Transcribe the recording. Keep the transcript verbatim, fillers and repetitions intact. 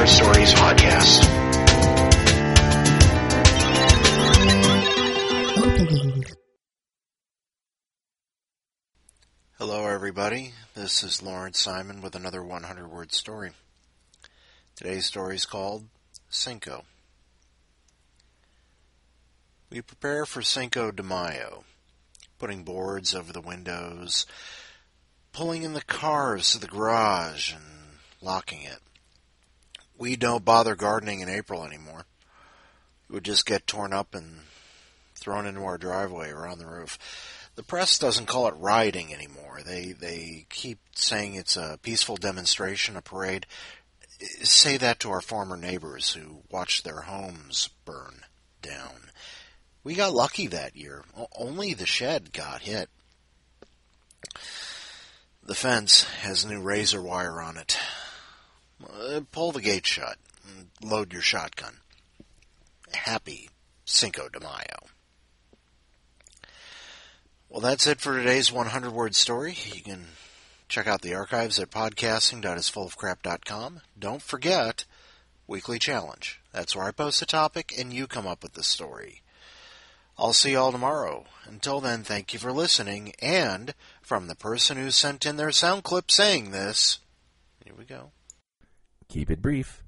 Word Stories podcast. Hello everybody, this is Lawrence Simon with another one hundred word story. Today's story is called Cinco. We prepare for Cinco de Mayo, putting boards over the windows, pulling in the cars to the garage and locking it. We don't bother gardening in April anymore. It would just get torn up and thrown into our driveway or on the roof. The press doesn't call it rioting anymore. They they keep saying it's a peaceful demonstration, a parade. Say that to our former neighbors who watched their homes burn down. We got lucky that year. Only the shed got hit. The fence has new razor wire on it. Uh, pull the gate shut and load your shotgun. Happy Cinco de Mayo. Well, that's it for today's one hundred word story. You can check out the archives at podcasting dot is full of crap dot com. Don't forget, Weekly Challenge. That's where I post a topic and you come up with the story. I'll see you all tomorrow. Until then, thank you for listening. And from the person who sent in their sound clip saying this, here we go. Keep it brief.